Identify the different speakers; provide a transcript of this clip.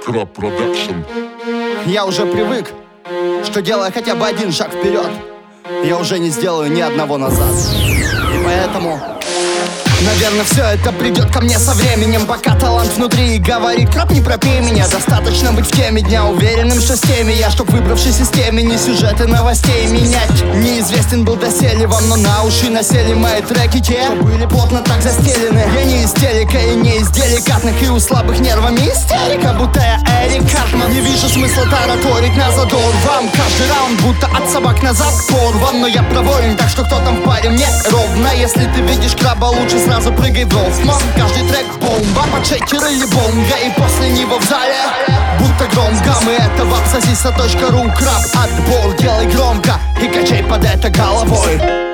Speaker 1: Краб Продакшн.
Speaker 2: Я уже привык, что делая хотя бы один шаг вперед, я уже не сделаю ни одного назад. И поэтому, наверное, все это придет ко мне со временем. Пока талант внутри говорит: краб, не пропей меня. Достаточно быть в теме дня, уверенным, что с теми я, чтоб выбравшись из темени сюжеты новостей менять. Неизвестен был доселе вам, но на уши насели мои треки, те, что были плотно так застелены. Я не из телека и не из деликатных, и у слабых нервами истерика, будто я Эрик Картман. Не вижу смысла тараторить на задор вам. Каждый раунд будто от собак назад порван, но я проволен, так что кто там в паре мне ровно. Если ты видишь краба, лучше сразу прыгай в Рофман. Каждый трек бомба, под шейкер или бомга, и после него в зале будто громко. Мы это вапсосиса.ру. Краб, отбор, делай громко и качай под это головой.